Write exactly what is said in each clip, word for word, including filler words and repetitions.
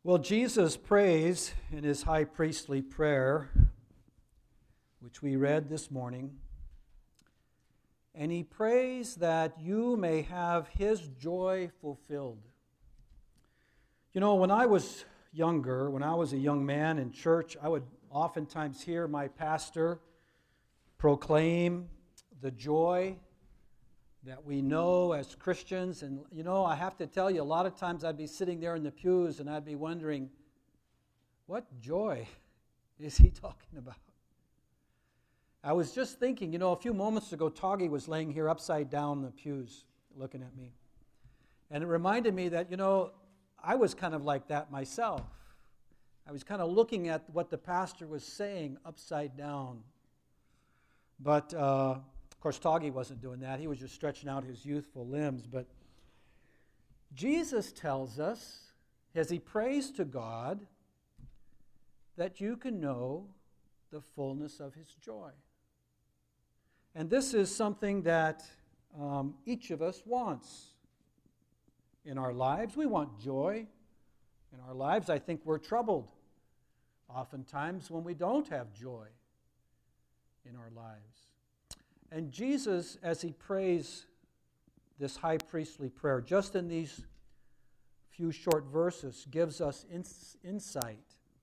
Well, Jesus prays in his high priestly prayer, which we read this morning, and he prays that you may have his joy fulfilled. You know, when I was younger, when I was a young man in church, I would oftentimes hear my pastor proclaim the joy that we know as Christians. And, you know, I have to tell you, a lot of times I'd be sitting there in the pews and I'd be wondering, what joy is he talking about? I was just thinking, you know, a few moments ago, Toggy was laying here upside down in the pews looking at me. And it reminded me that, you know, I was kind of like that myself. I was kind of looking at what the pastor was saying upside down. But, uh, of course, Toggy wasn't doing that. He was just stretching out his youthful limbs. But Jesus tells us, as he prays to God, that you can know the fullness of his joy. And this is something that um, each of us wants in our lives. We want joy in our lives. I think we're troubled oftentimes when we don't have joy in our lives. And Jesus, as he prays this high priestly prayer, just in these few short verses, gives us ins- insight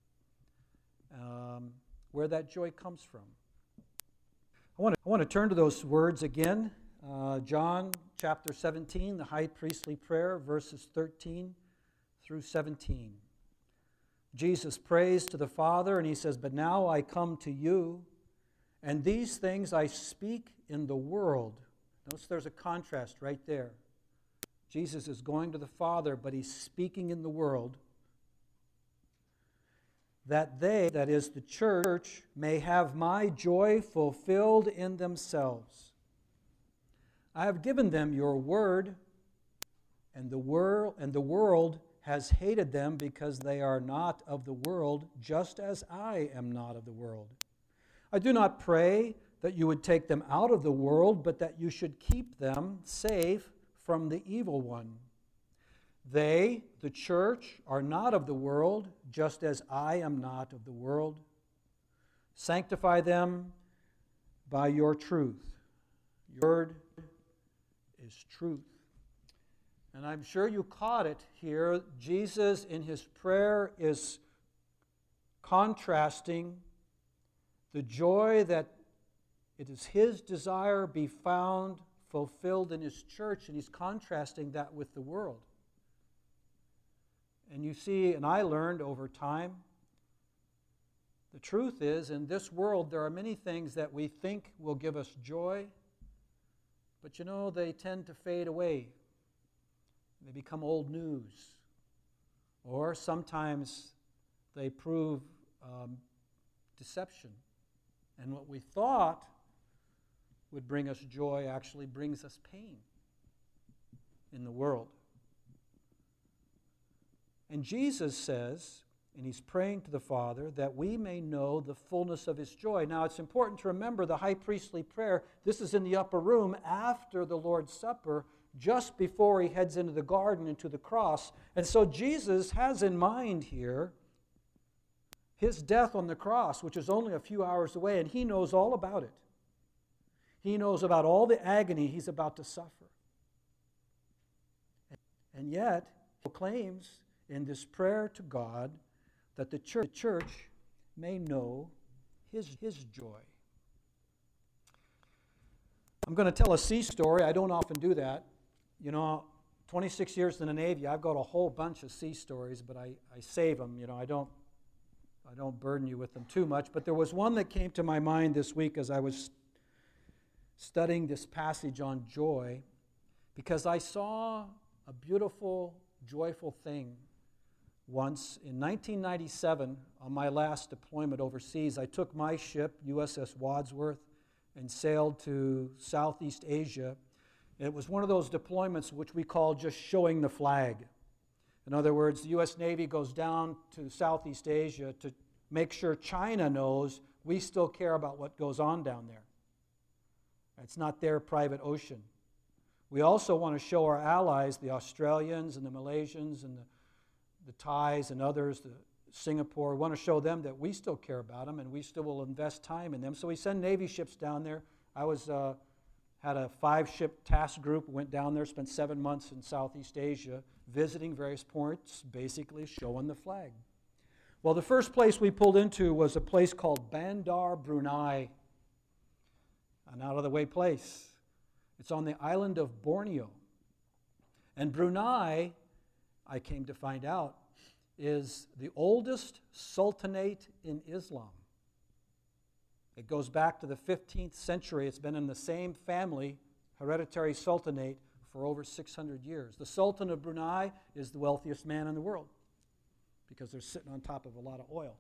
um, where that joy comes from. I want to, I want to turn to those words again. Uh, John chapter seventeen, the high priestly prayer, verses thirteen through seventeen. Jesus prays to the Father, and he says, "But now I come to you, and these things I speak in the world." Notice there's a contrast right there. Jesus is going to the Father, but he's speaking in the world, that they, that is the church, may have my joy fulfilled in themselves. I have given them your word, and the world and the world has hated them because they are not of the world, just as I am not of the world. I do not pray that you would take them out of the world, but that you should keep them safe from the evil one. They, the church, are not of the world, just as I am not of the world. Sanctify them by your truth. Your word is truth. And I'm sure you caught it here. Jesus, in his prayer, is contrasting the joy that it is his desire be found fulfilled in his church, and he's contrasting that with the world. And you see, and I learned over time, the truth is, in this world there are many things that we think will give us joy, but you know, they tend to fade away. They become old news. Or sometimes they prove um, deception. And what we thought would bring us joy actually brings us pain in the world. And Jesus says, and he's praying to the Father, that we may know the fullness of his joy. Now, it's important to remember the high priestly prayer. This is in the upper room after the Lord's Supper, just before he heads into the garden and to the cross. And so Jesus has in mind here his death on the cross, which is only a few hours away, and he knows all about it. He knows about all the agony he's about to suffer. And yet, he proclaims in this prayer to God that the church, the church may know his, his joy. I'm going to tell a sea story. I don't often do that. You know, twenty-six years in the Navy, I've got a whole bunch of sea stories, but I, I save them. You know, I don't I don't burden you with them too much. But there was one that came to my mind this week as I was studying this passage on joy, because I saw a beautiful, joyful thing once. In nineteen ninety-seven, on my last deployment overseas, I took my ship, U S S Wadsworth, and sailed to Southeast Asia. It was one of those deployments which we call just showing the flag. In other words, the U S Navy goes down to Southeast Asia to make sure China knows we still care about what goes on down there. It's not their private ocean. We also want to show our allies, the Australians and the Malaysians and the the Thais and others, the Singapore. We want to show them that we still care about them and we still will invest time in them. So we send Navy ships down there. I was uh, had a five-ship task group, went down there, spent seven months in Southeast Asia, visiting various ports, basically showing the flag. Well, the first place we pulled into was a place called Bandar Brunei, an out-of-the-way place. It's on the island of Borneo. And Brunei, I came to find out, is the oldest sultanate in Islam. It goes back to the fifteenth century. It's been in the same family, hereditary sultanate, for over six hundred years. The Sultan of Brunei is the wealthiest man in the world because they're sitting on top of a lot of oil.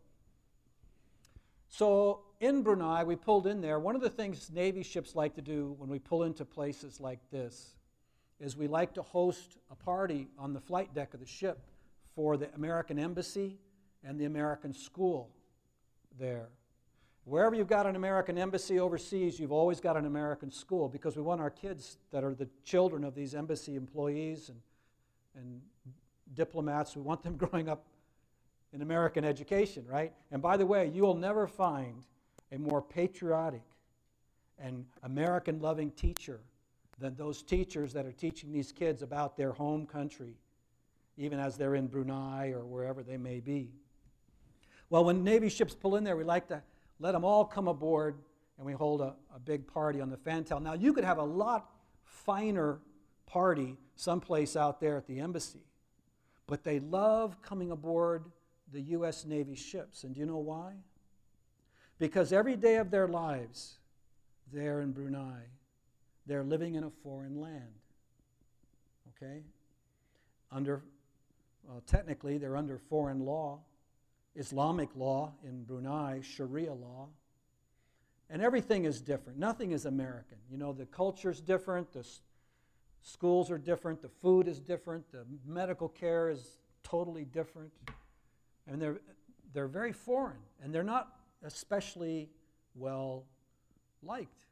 So in Brunei, we pulled in there. One of the things Navy ships like to do when we pull into places like this is we like to host a party on the flight deck of the ship for the American Embassy and the American School there. Wherever you've got an American embassy overseas, you've always got an American school because we want our kids that are the children of these embassy employees and, and diplomats, we want them growing up in American education, right? And by the way, you will never find a more patriotic and American-loving teacher than those teachers that are teaching these kids about their home country, even as they're in Brunei or wherever they may be. Well, when Navy ships pull in there, we like to let them all come aboard, and we hold a, a big party on the Fantel. Now, you could have a lot finer party someplace out there at the embassy, but they love coming aboard the U S Navy ships. And do you know why? Because every day of their lives, there in Brunei, they're living in a foreign land. Okay? Under, well, technically, they're under foreign law. Islamic law in Brunei, Sharia law. And everything is different. Nothing is American. You know, the culture's different, the s- schools are different, the food is different, the medical care is totally different. And they're, they're very foreign, and they're not especially well liked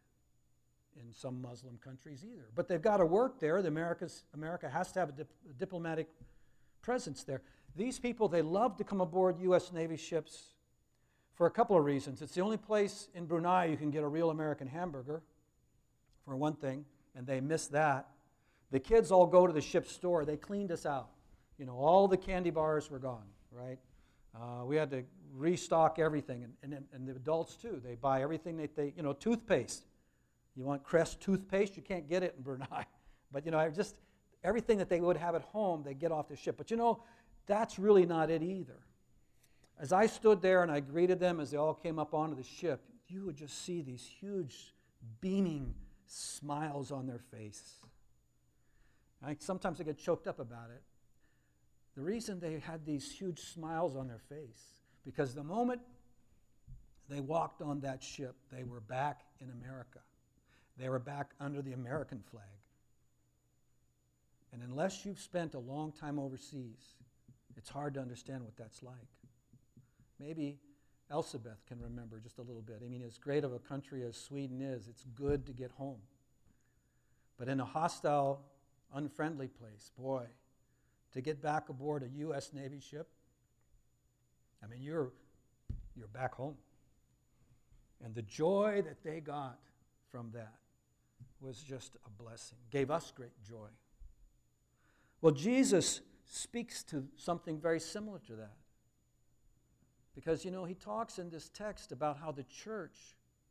in some Muslim countries either. But they've got to work there. The America's, America has to have a, dip, a diplomatic presence there. These people, they love to come aboard U S Navy ships for a couple of reasons. It's the only place in Brunei you can get a real American hamburger, for one thing, and they miss that. The kids all go to the ship's store. They cleaned us out. You know, all the candy bars were gone, right? Uh, we had to restock everything, and, and, and the adults too. They buy everything that they, you know, toothpaste. You want Crest toothpaste? You can't get it in Brunei. But, you know, I just, everything that they would have at home, they get off the ship. But, you know, that's really not it either. As I stood there and I greeted them as they all came up onto the ship, you would just see these huge, beaming smiles on their face. I, sometimes I get choked up about it. The reason they had these huge smiles on their face, because the moment they walked on that ship, they were back in America. They were back under the American flag. And unless you've spent a long time overseas, it's hard to understand what that's like. Maybe Elizabeth can remember just a little bit. I mean, as great of a country as Sweden is, it's good to get home. But in a hostile, unfriendly place, boy, to get back aboard a U S Navy ship, I mean, you're, you're back home. And the joy that they got from that was just a blessing, gave us great joy. Well, Jesus speaks to something very similar to that. Because, you know, he talks in this text about how the church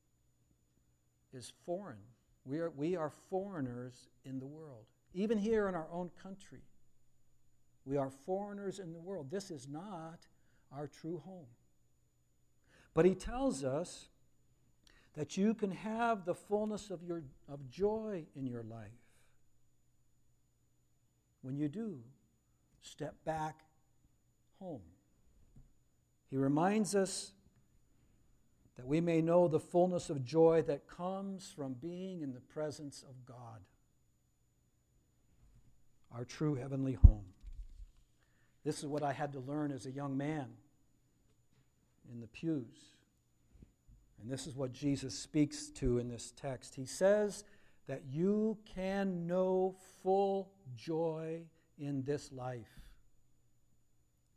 is foreign. We are, we are foreigners in the world. Even here in our own country, we are foreigners in the world. This is not our true home. But he tells us that you can have the fullness of your of joy in your life when you do step back home. He reminds us that we may know the fullness of joy that comes from being in the presence of God, our true heavenly home. This is what I had to learn as a young man in the pews. And this is what Jesus speaks to in this text. He says that you can know full joy in this life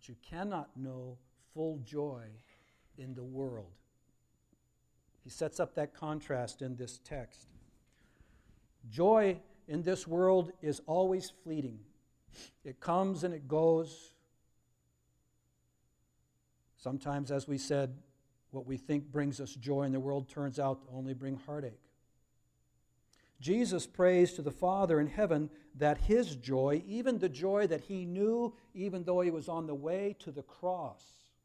but you cannot know full joy in the world. He sets up that contrast in this text. Joy in this world is always fleeting. It comes and it goes. Sometimes, as we said, what we think brings us joy in the world turns out to only bring heartache. Jesus prays to the Father in heaven that his joy, even the joy that he knew even though he was on the way to the cross,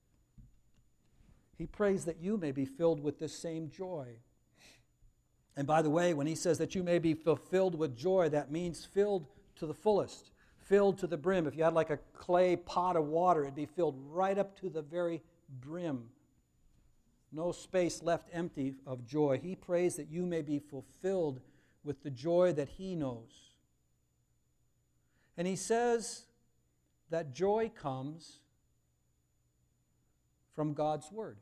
he prays that you may be filled with this same joy. And by the way, when he says that you may be fulfilled with joy, that means filled to the fullest, filled to the brim. If you had like a clay pot of water, it'd be filled right up to the very brim. No space left empty of joy. He prays that you may be fulfilled with the joy that he knows. And he says that joy comes from God's Word.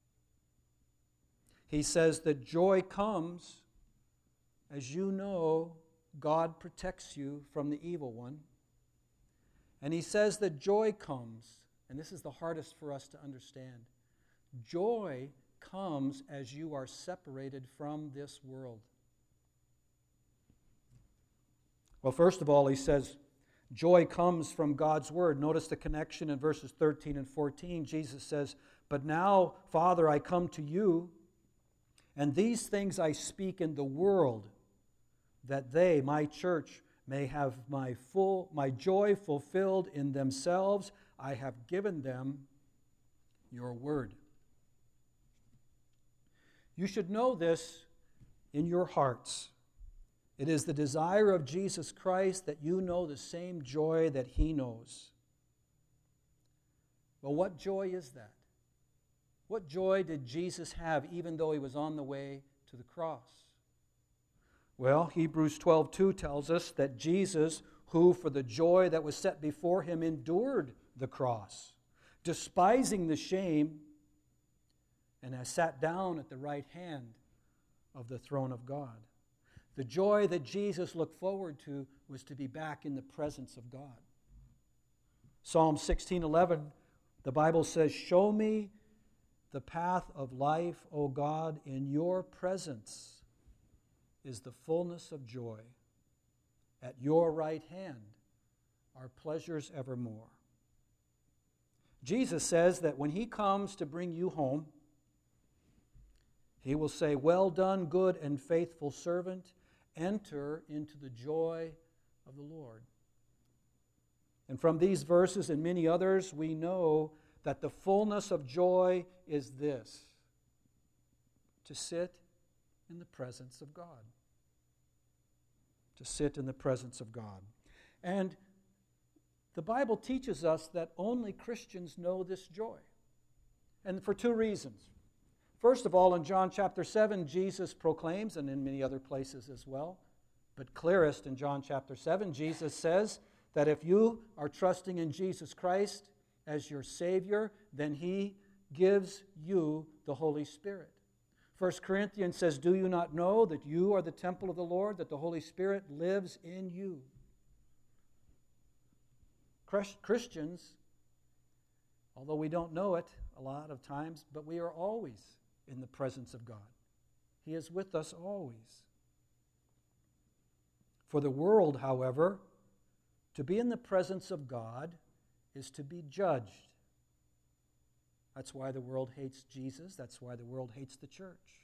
He says that joy comes as you know God protects you from the evil one. And he says that joy comes, and this is the hardest for us to understand, joy comes as you are separated from this world. Well, first of all, he says joy comes from God's Word. Notice the connection in verses thirteen and fourteen. Jesus says, "But now, Father, I come to you, and these things I speak in the world, that they, my church, may have my full, my joy fulfilled in themselves. I have given them your word." You should know this in your hearts. It is the desire of Jesus Christ that you know the same joy that he knows. Well, what joy is that? What joy did Jesus have even though he was on the way to the cross? Well, Hebrews twelve two tells us that Jesus, who for the joy that was set before him endured the cross, despising the shame, and has sat down at the right hand of the throne of God. The joy that Jesus looked forward to was to be back in the presence of God. Psalm sixteen eleven, the Bible says, "Show me the path of life, O God. In your presence is the fullness of joy. At your right hand are pleasures evermore." Jesus says that when he comes to bring you home, he will say, "Well done, good and faithful servant. Enter into the joy of the Lord." And from these verses and many others, we know that the fullness of joy is this: to sit in the presence of God. To sit in the presence of God. And the Bible teaches us that only Christians know this joy. And for two reasons. First of all, in John chapter seven, Jesus proclaims, and in many other places as well, but clearest in John chapter seven, Jesus says that if you are trusting in Jesus Christ as your Savior, then he gives you the Holy Spirit. First Corinthians says, "Do you not know that you are the temple of the Lord, that the Holy Spirit lives in you?" Christians, although we don't know it a lot of times, but we are always in the presence of God. He is with us always. For the world, however, to be in the presence of God is to be judged. That's why the world hates Jesus. That's why the world hates the church.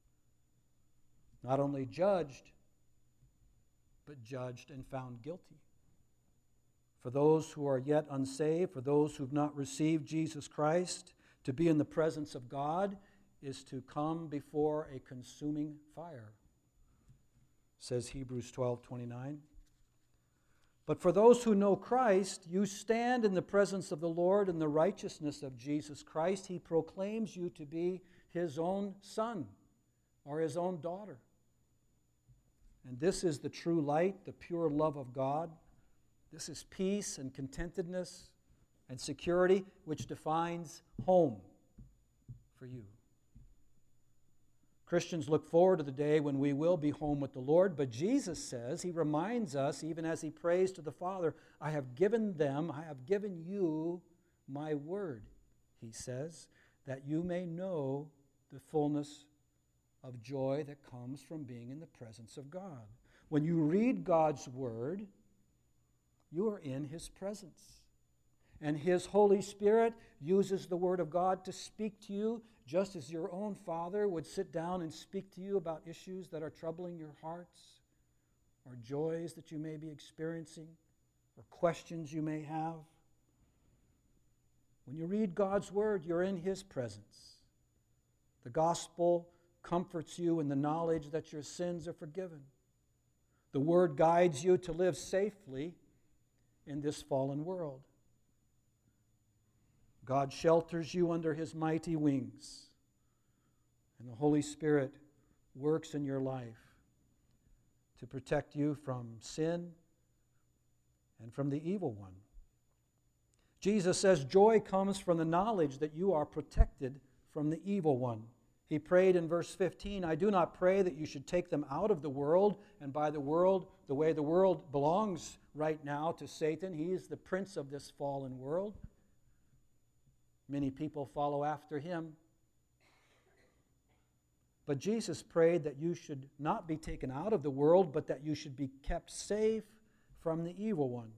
Not only judged, but judged and found guilty. For those who are yet unsaved, for those who have not received Jesus Christ, to be in the presence of God is to come before a consuming fire, says Hebrews twelve twenty-nine. But for those who know Christ, you stand in the presence of the Lord in the righteousness of Jesus Christ. He proclaims you to be his own son or his own daughter. And this is the true light, the pure love of God. This is peace and contentedness and security, which defines home for you. Christians look forward to the day when we will be home with the Lord, but Jesus says, he reminds us, even as he prays to the Father, "I have given them, I have given you my word, he says, that you may know the fullness of joy that comes from being in the presence of God. When you read God's word, you are in his presence. And his Holy Spirit uses the word of God to speak to you, just as your own Father would sit down and speak to you about issues that are troubling your hearts, or joys that you may be experiencing, or questions you may have. When you read God's word, you're in his presence. The gospel comforts you in the knowledge that your sins are forgiven. The word guides you to live safely in this fallen world. God shelters you under his mighty wings, and the Holy Spirit works in your life to protect you from sin and from the evil one. Jesus says joy comes from the knowledge that you are protected from the evil one. He prayed in verse fifteen, I do not pray that you should take them out of the world, and by the world, the way the world belongs right now to Satan. He is the prince of this fallen world. Many people follow after him. But Jesus prayed that you should not be taken out of the world, but that you should be kept safe from the evil one.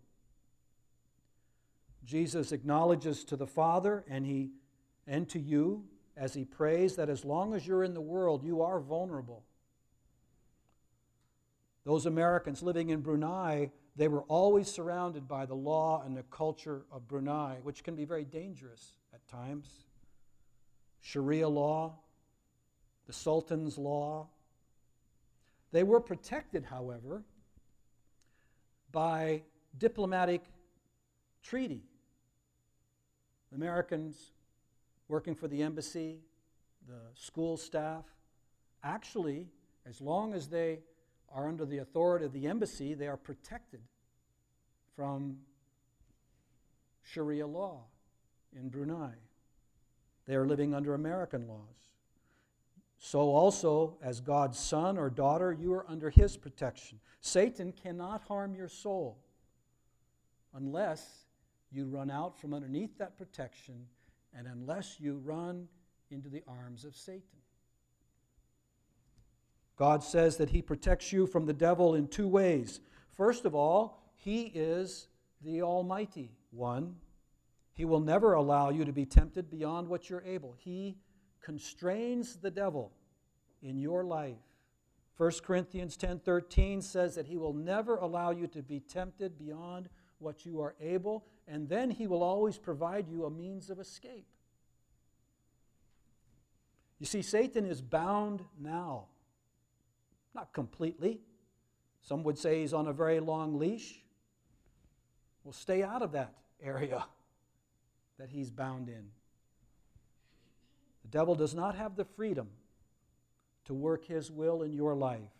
Jesus acknowledges to the Father and he and to you as he prays that as long as you're in the world, you are vulnerable. Those Americans living in Brunei, they were always surrounded by the law and the culture of Brunei, which can be very dangerous at times. Sharia law, the Sultan's law. They were protected, however, by diplomatic treaty. Americans working for the embassy, the school staff, actually, as long as they are under the authority of the embassy, they are protected from Sharia law in Brunei. They are living under American laws. So also, as God's son or daughter, you are under his protection. Satan cannot harm your soul unless you run out from underneath that protection and unless you run into the arms of Satan. God says that he protects you from the devil in two ways. First of all, he is the Almighty One. He will never allow you to be tempted beyond what you're able. He constrains the devil in your life. First Corinthians ten thirteen says that he will never allow you to be tempted beyond what you are able, and then he will always provide you a means of escape. You see, Satan is bound now. Not completely. Some would say he's on a very long leash. Well, stay out of that area that he's bound in. The devil does not have the freedom to work his will in your life.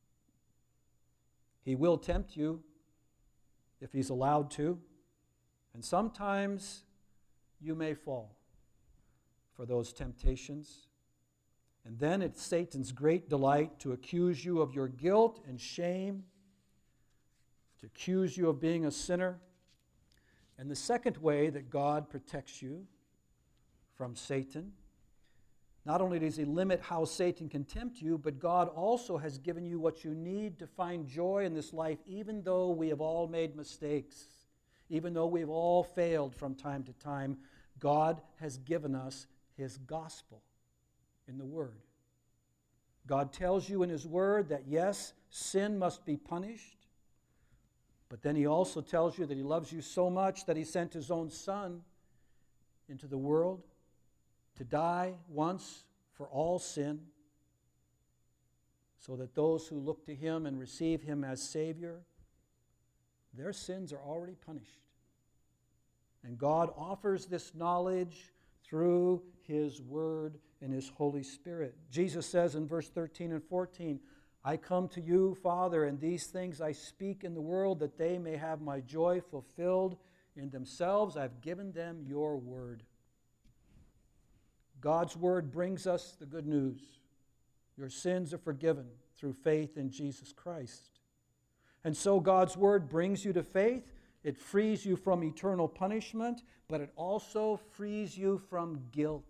He will tempt you if he's allowed to, and sometimes you may fall for those temptations. And then it's Satan's great delight to accuse you of your guilt and shame, to accuse you of being a sinner. And the second way that God protects you from Satan, not only does he limit how Satan can tempt you, but God also has given you what you need to find joy in this life, even though we have all made mistakes, even though we've all failed from time to time. God has given us his gospel in the Word. God tells you in his Word that yes, sin must be punished, but then he also tells you that he loves you so much that he sent his own Son into the world to die once for all sin, so that those who look to him and receive him as Savior, their sins are already punished. And God offers this knowledge through his Word and his Holy Spirit. Jesus says in verse thirteen and fourteen, I come to you, Father, and these things I speak in the world, that they may have my joy fulfilled in themselves. I've given them your word. God's word brings us the good news. Your sins are forgiven through faith in Jesus Christ. And so God's word brings you to faith, It frees you from eternal punishment, but it also frees you from guilt.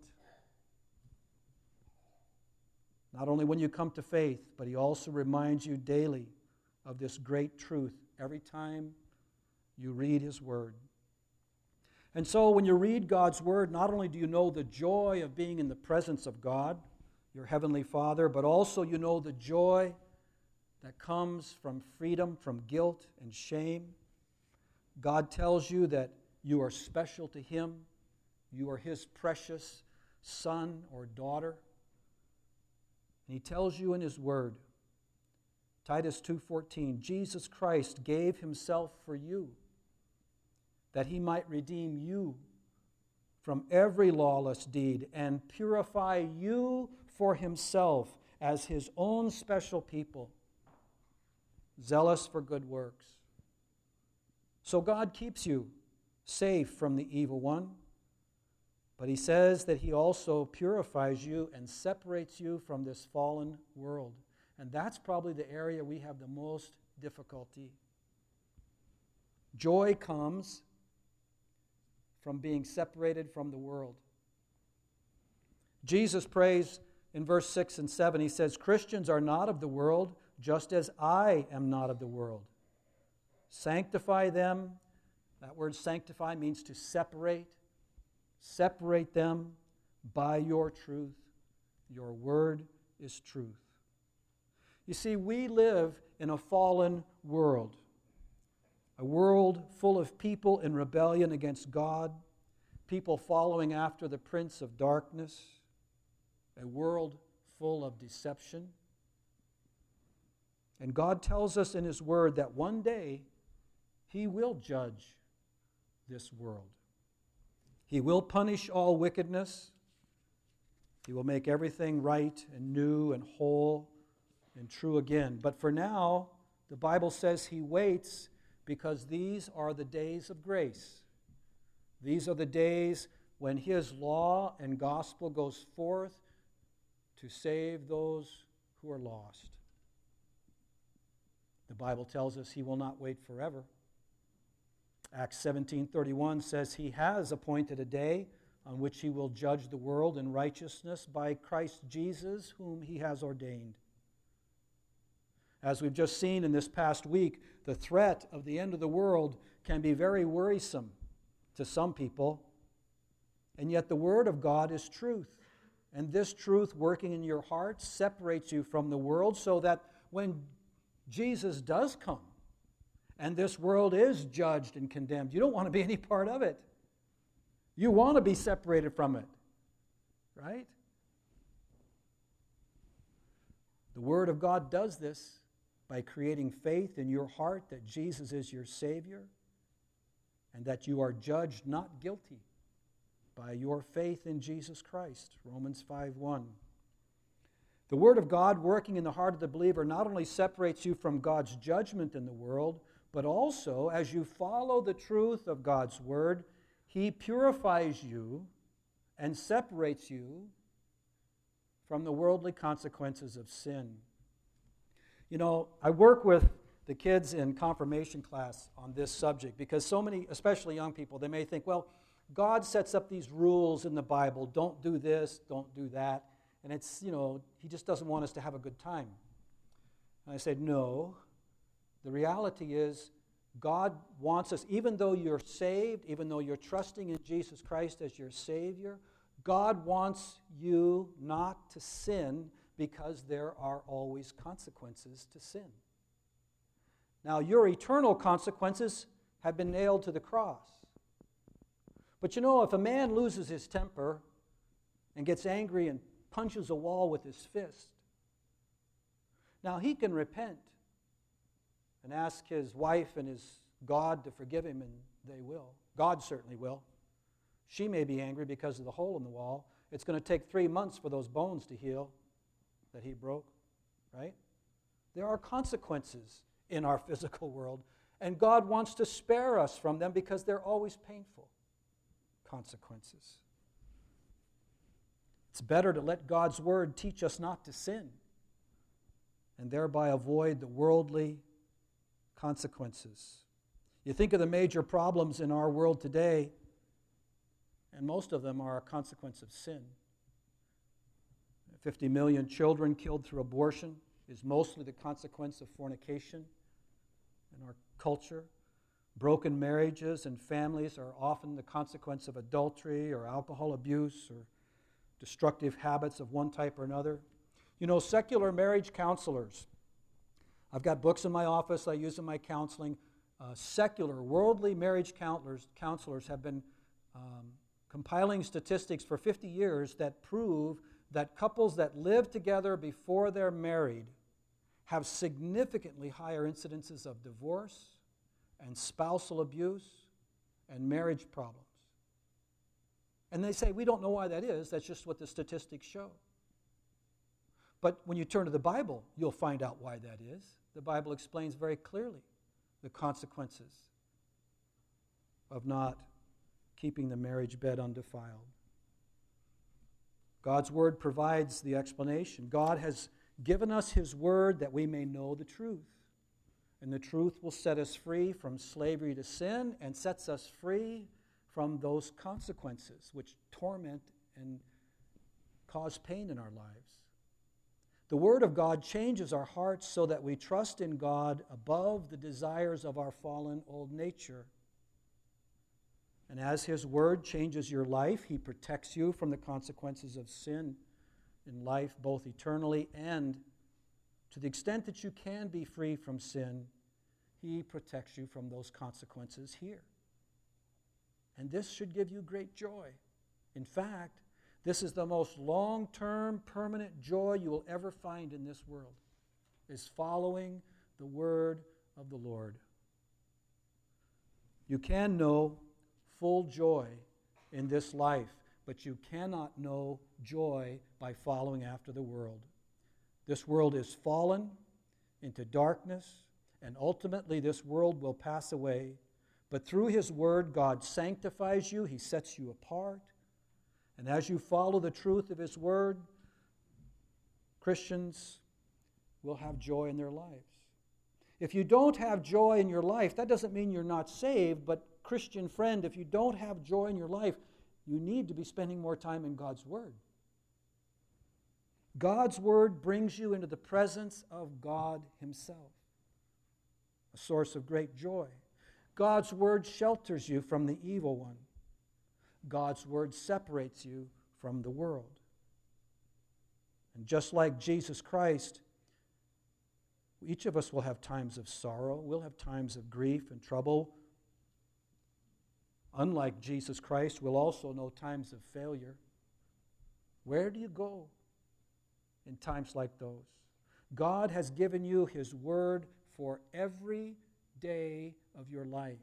Not only when you come to faith, but he also reminds you daily of this great truth every time you read his word. And so when you read God's word, not only do you know the joy of being in the presence of God, your heavenly Father, but also you know the joy that comes from freedom from guilt and shame. God tells you that you are special to him. You are his precious son or daughter. And he tells you in his word, Titus two fourteen, Jesus Christ gave himself for you, that he might redeem you from every lawless deed and purify you for himself as his own special people, zealous for good works. So God keeps you safe from the evil one, but he says that he also purifies you and separates you from this fallen world. And that's probably the area we have the most difficulty. Joy comes from being separated from the world. Jesus prays in verse six and seven, he says, Christians are not of the world, just as I am not of the world. Sanctify them. That word sanctify means to separate. Separate them by your truth. Your word is truth. You see, we live in a fallen world. A world full of people in rebellion against God. People following after the prince of darkness. A world full of deception. And God tells us in his word that one day he will judge this world. He will punish all wickedness. He will make everything right and new and whole and true again. But for now, the Bible says he waits because these are the days of grace. These are the days when his law and gospel goes forth to save those who are lost. The Bible tells us he will not wait forever. Acts seventeen thirty-one says he has appointed a day on which he will judge the world in righteousness by Christ Jesus, whom he has ordained. As we've just seen in this past week, the threat of the end of the world can be very worrisome to some people, and yet the Word of God is truth. And this truth working in your heart separates you from the world so that when Jesus does come, and this world is judged and condemned, you don't want to be any part of it. You want to be separated from it, right? The Word of God does this by creating faith in your heart that Jesus is your Savior and that you are judged not guilty by your faith in Jesus Christ. Romans five one. The Word of God working in the heart of the believer not only separates you from God's judgment in the world, but also, as you follow the truth of God's Word, he purifies you and separates you from the worldly consequences of sin. You know, I work with the kids in confirmation class on this subject because so many, especially young people, they may think, well, God sets up these rules in the Bible. Don't do this, don't do that. And it's, you know, he just doesn't want us to have a good time. And I said, no. The reality is God wants us, even though you're saved, even though you're trusting in Jesus Christ as your Savior, God wants you not to sin because there are always consequences to sin. Now, your eternal consequences have been nailed to the cross. But you know, if a man loses his temper and gets angry and punches a wall with his fist, now he can repent and ask his wife and his God to forgive him, and they will. God certainly will. She may be angry because of the hole in the wall. It's going to take three months for those bones to heal that he broke, right? There are consequences in our physical world, and God wants to spare us from them because they're always painful consequences. It's better to let God's Word teach us not to sin and thereby avoid the worldly consequences. You think of the major problems in our world today, and most of them are a consequence of sin. fifty million children killed through abortion is mostly the consequence of fornication in our culture. Broken marriages and families are often the consequence of adultery or alcohol abuse or destructive habits of one type or another. You know, secular marriage counselors, I've got books in my office I use in my counseling. Uh, secular, worldly marriage counselors, counselors have been um, compiling statistics for fifty years that prove that couples that live together before they're married have significantly higher incidences of divorce and spousal abuse and marriage problems. And they say, we don't know why that is, that's just what the statistics show. But when you turn to the Bible, you'll find out why that is. The Bible explains very clearly the consequences of not keeping the marriage bed undefiled. God's Word provides the explanation. God has given us His Word that we may know the truth. And the truth will set us free from slavery to sin and sets us free from those consequences which torment and cause pain in our lives. The Word of God changes our hearts so that we trust in God above the desires of our fallen old nature. And as His Word changes your life, He protects you from the consequences of sin in life, both eternally and to the extent that you can be free from sin, He protects you from those consequences here. And this should give you great joy. In fact, this is the most long-term, permanent joy you will ever find in this world, is following the word of the Lord. You can know full joy in this life, but you cannot know joy by following after the world. This world is fallen into darkness, and ultimately this world will pass away. But through His Word, God sanctifies you. He sets you apart. And as you follow the truth of His Word, Christians will have joy in their lives. If you don't have joy in your life, that doesn't mean you're not saved, but Christian friend, if you don't have joy in your life, you need to be spending more time in God's Word. God's Word brings you into the presence of God Himself, a source of great joy. God's Word shelters you from the evil one. God's Word separates you from the world. And just like Jesus Christ, each of us will have times of sorrow. We'll have times of grief and trouble. Unlike Jesus Christ, we'll also know times of failure. Where do you go in times like those? God has given you His Word for every day of your life,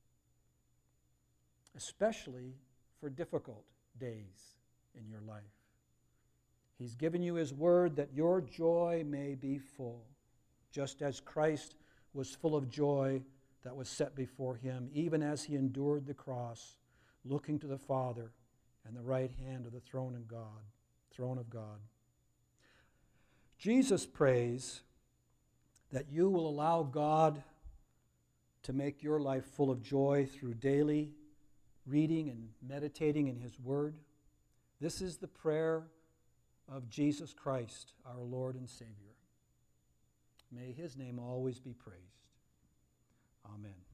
especially for difficult days in your life. He's given you His Word that your joy may be full, just as Christ was full of joy that was set before Him, even as He endured the cross, looking to the Father and the right hand of the throne of God, throne of God. Jesus prays that you will allow God to make your life full of joy through daily reading and meditating in His Word. This is the prayer of Jesus Christ, our Lord and Savior. May His name always be praised. Amen.